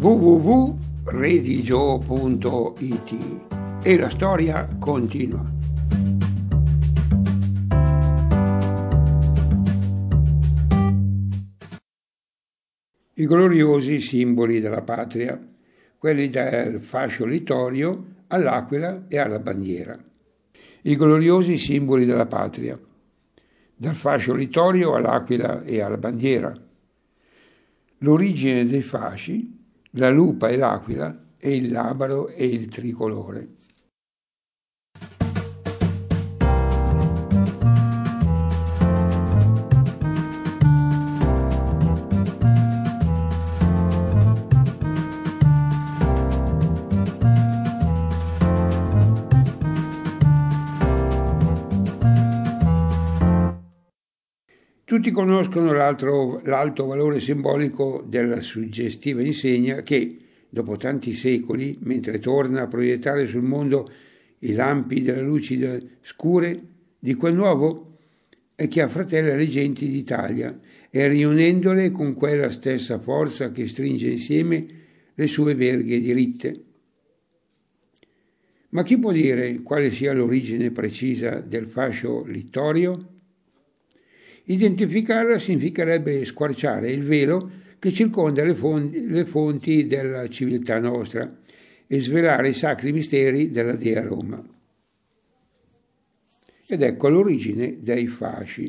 www.redigio.it e la storia continua. I gloriosi simboli della patria, quelli dal fascio littorio all'aquila e alla bandiera. I gloriosi simboli della patria, dal fascio littorio all'aquila e alla bandiera. L'origine dei fasci, la lupa e l'aquila, e il labaro e il tricolore. Tutti conoscono l'alto valore simbolico della suggestiva insegna che, dopo tanti secoli, mentre torna a proiettare sul mondo i lampi della luce scure di quel nuovo, è che affratella le genti d'Italia e riunendole con quella stessa forza che stringe insieme le sue verghe diritte. Ma chi può dire quale sia l'origine precisa del fascio littorio? Identificarla significherebbe squarciare il velo che circonda le fonti della civiltà nostra e svelare i sacri misteri della Dea Roma. Ed ecco l'origine dei fasci.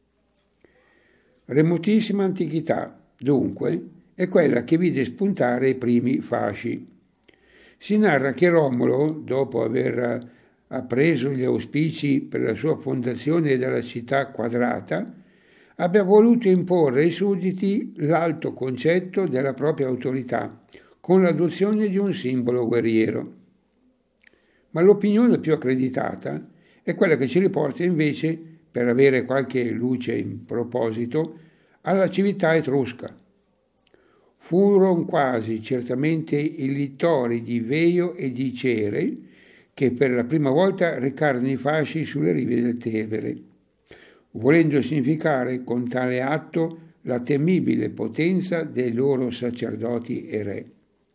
Remotissima antichità, dunque, è quella che vide spuntare i primi fasci. Si narra che Romolo, dopo aver appreso gli auspici per la sua fondazione della città quadrata, abbia voluto imporre ai sudditi l'alto concetto della propria autorità, con l'adozione di un simbolo guerriero. Ma l'opinione più accreditata è quella che ci riporta invece, per avere qualche luce in proposito, alla civiltà etrusca. Furono quasi certamente i littori di Veio e di Cere che per la prima volta recarono i fasci sulle rive del Tevere, volendo significare con tale atto la temibile potenza dei loro sacerdoti e re.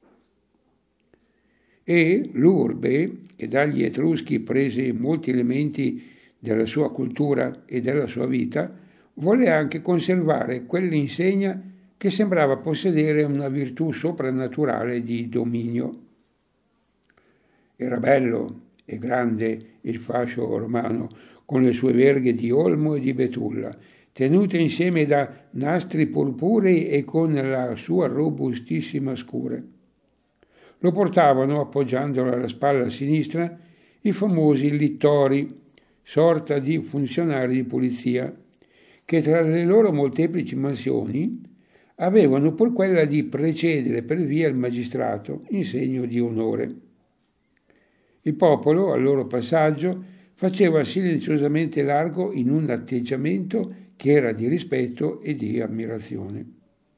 E l'urbe, che dagli Etruschi prese molti elementi della sua cultura e della sua vita, volle anche conservare quell'insegna che sembrava possedere una virtù soprannaturale di dominio. Era bello e grande il fascio romano, con le sue verghe di olmo e di betulla, tenute insieme da nastri purpurei e con la sua robustissima scure. Lo portavano, appoggiandolo alla spalla sinistra, i famosi littori, sorta di funzionari di polizia, che tra le loro molteplici mansioni avevano pur quella di precedere per via il magistrato in segno di onore. Il popolo, al loro passaggio, faceva silenziosamente largo in un atteggiamento che era di rispetto e di ammirazione.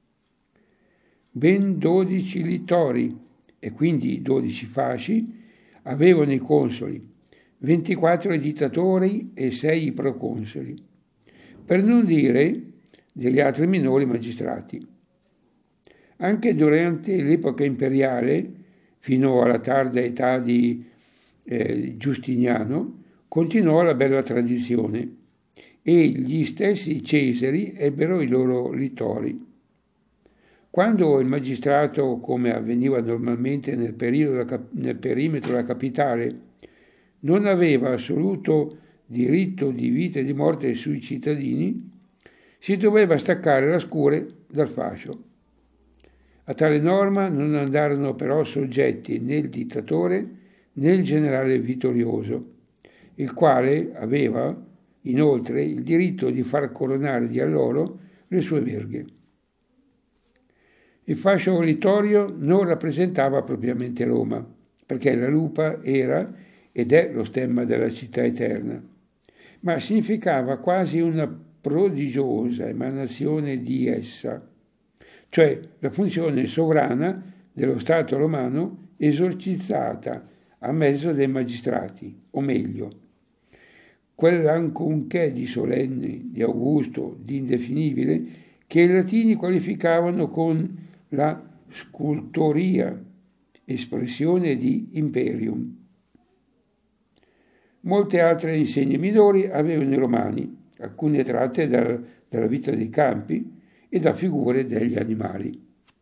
Ben 12 littori, e quindi 12 fasci, avevano i consoli, 24 i dittatori e 6 i proconsoli, per non dire degli altri minori magistrati. Anche durante l'epoca imperiale, fino alla tarda età di Giustiniano, continuò la bella tradizione e gli stessi Cesari ebbero i loro littori. Quando il magistrato, come avveniva normalmente nel perimetro della capitale, non aveva assoluto diritto di vita e di morte sui cittadini, si doveva staccare la scure dal fascio. A tale norma non andarono però soggetti né il dittatore né il generale vittorioso, il quale aveva inoltre il diritto di far coronare di alloro le sue verghe. Il fascio littorio non rappresentava propriamente Roma, perché la lupa era ed è lo stemma della città eterna, ma significava quasi una prodigiosa emanazione di essa, cioè la funzione sovrana dello Stato romano esorcizzata a mezzo dei magistrati, o meglio, quell'anconché di solenne, di augusto, di indefinibile, che i latini qualificavano con la scultoria, espressione di imperium. Molte altre insegne minori avevano i romani, alcune tratte dalla vita dei campi e da figure degli animali.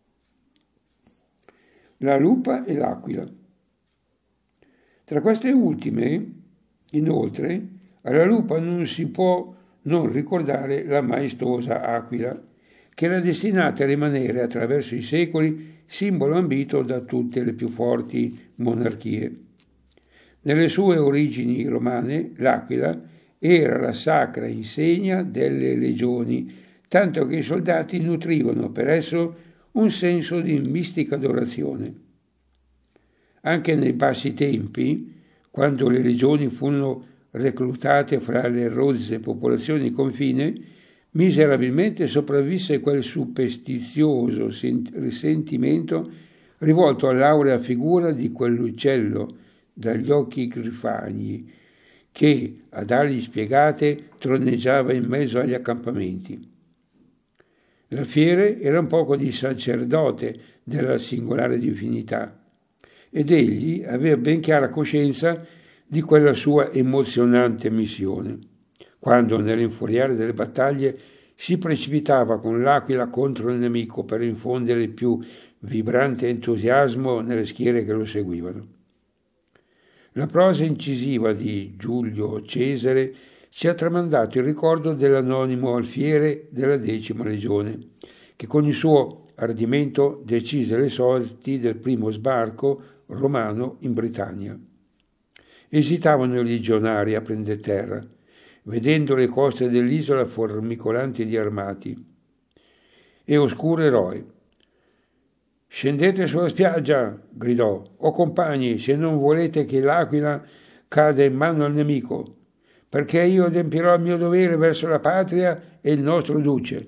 La lupa e l'aquila. Tra queste ultime, inoltre, alla lupa non si può non ricordare la maestosa aquila, che era destinata a rimanere attraverso i secoli simbolo ambito da tutte le più forti monarchie. Nelle sue origini romane, l'aquila era la sacra insegna delle legioni, tanto che i soldati nutrivano per esso un senso di mistica adorazione. Anche nei bassi tempi, quando le legioni furono reclutate fra le rozze popolazioni di confine, miserabilmente sopravvisse quel superstizioso risentimento rivolto all'aurea figura di quell'uccello dagli occhi grifagni che, ad ali spiegate, troneggiava in mezzo agli accampamenti. L'alfiere era un poco di sacerdote della singolare divinità ed egli aveva ben chiara coscienza di quella sua emozionante missione, quando nell'infuriare delle battaglie si precipitava con l'aquila contro il nemico per infondere il più vibrante entusiasmo nelle schiere che lo seguivano. La prosa incisiva di Giulio Cesare ci ha tramandato il ricordo dell'anonimo alfiere della 10ª legione, che con il suo ardimento decise le sorti del primo sbarco romano in Britannia. Esitavano i legionari a prendere terra, vedendo le coste dell'isola formicolanti di armati. E oscuro eroe. «Scendete sulla spiaggia», gridò, «o compagni, se non volete che l'aquila cada in mano al nemico, perché io adempirò il mio dovere verso la patria e il nostro duce».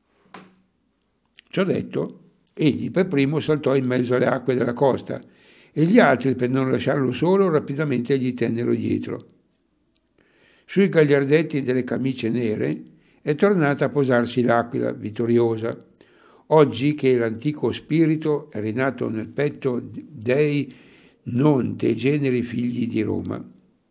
Ciò detto, egli per primo saltò in mezzo alle acque della costa e gli altri, per non lasciarlo solo, rapidamente gli tennero dietro. Sui gagliardetti delle camicie nere è tornata a posarsi l'aquila vittoriosa, oggi che l'antico spirito è rinato nel petto dei non degeneri figli di Roma.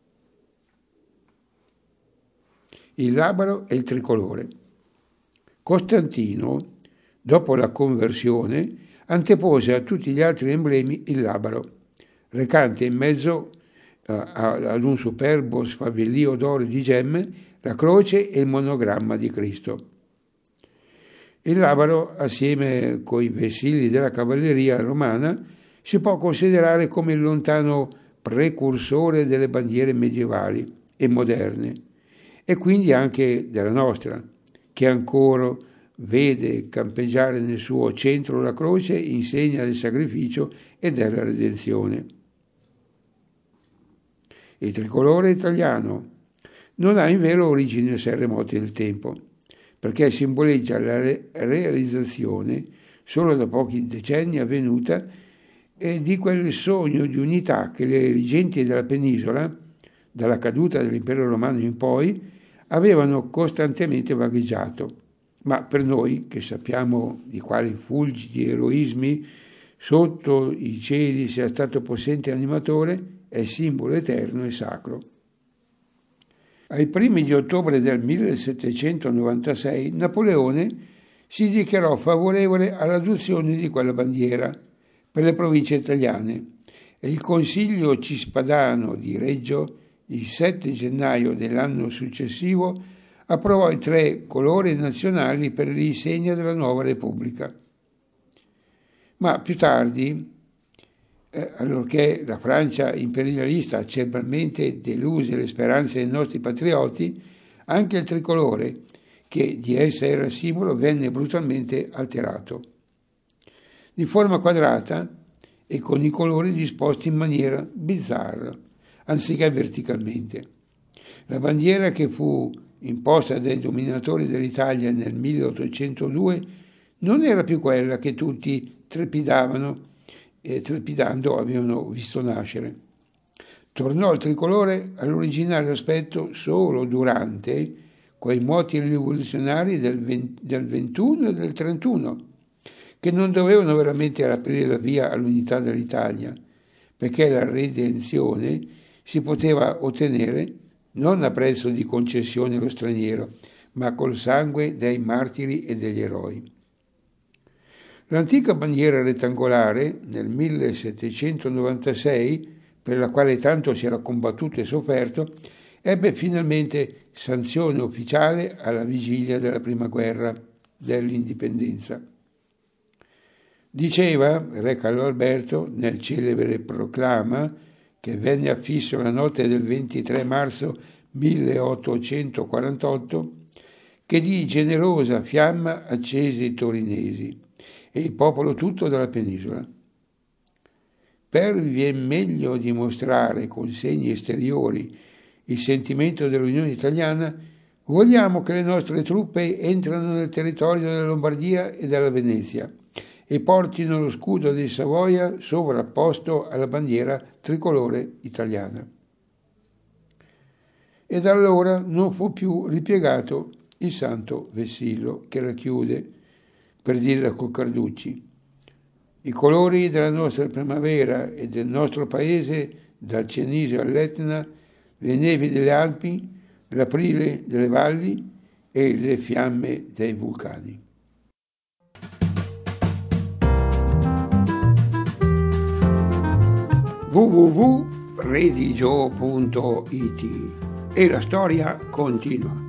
Il labaro e il tricolore. Costantino, dopo la conversione, antepose a tutti gli altri emblemi il labaro, recante in mezzo ad un superbo sfavillio d'oro e di gemme la croce e il monogramma di Cristo. Il labaro, assieme coi vessilli della cavalleria romana, si può considerare come il lontano precursore delle bandiere medievali e moderne, e quindi anche della nostra, che ancora vede campeggiare nel suo centro la croce in segno del sacrificio e della redenzione. Il tricolore italiano non ha in vero origini assai remote nel tempo, perché simboleggia la realizzazione, solo da pochi decenni avvenuta, di quel sogno di unità che le reggenti della penisola, dalla caduta dell'impero romano in poi, avevano costantemente vagheggiato. Ma per noi, che sappiamo di quali fulgidi eroismi sotto i cieli sia stato possente animatore, è simbolo eterno e sacro. Ai primi di ottobre del 1796 Napoleone si dichiarò favorevole all'adozione di quella bandiera per le province italiane e il Consiglio Cispadano di Reggio, il 7 gennaio dell'anno successivo, approvò i 3 colori nazionali per l'insegna della nuova Repubblica. Ma più tardi, allorché la Francia imperialista acerbamente deluse le speranze dei nostri patrioti, anche il tricolore, che di essa era simbolo, venne brutalmente alterato. Di forma quadrata e con i colori disposti in maniera bizzarra, anziché verticalmente. La bandiera che fu imposta dai dominatori dell'Italia nel 1802 non era più quella che tutti trepidando avevano visto nascere. Tornò il tricolore all'originario aspetto solo durante quei moti rivoluzionari del 21 e del 31, che non dovevano veramente aprire la via all'unità dell'Italia, perché la redenzione si poteva ottenere non a prezzo di concessioni allo straniero, ma col sangue dei martiri e degli eroi. L'antica bandiera rettangolare, nel 1796, per la quale tanto si era combattuto e sofferto, ebbe finalmente sanzione ufficiale alla vigilia della prima guerra dell'indipendenza. Diceva re Carlo Alberto nel celebre proclama che venne affisso la notte del 23 marzo 1848 che di generosa fiamma accese i torinesi e il popolo tutto della penisola. Per vien meglio dimostrare con segni esteriori il sentimento dell'Unione Italiana, vogliamo che le nostre truppe entrano nel territorio della Lombardia e della Venezia e portino lo scudo di Savoia sovrapposto alla bandiera tricolore italiana. E da allora non fu più ripiegato il santo vessillo che racchiude, per dirla con Carducci, i colori della nostra primavera e del nostro paese, dal Cenisio all'Etna, le nevi delle Alpi, l'aprile delle valli e le fiamme dei vulcani. www.redigio.it e la storia continua.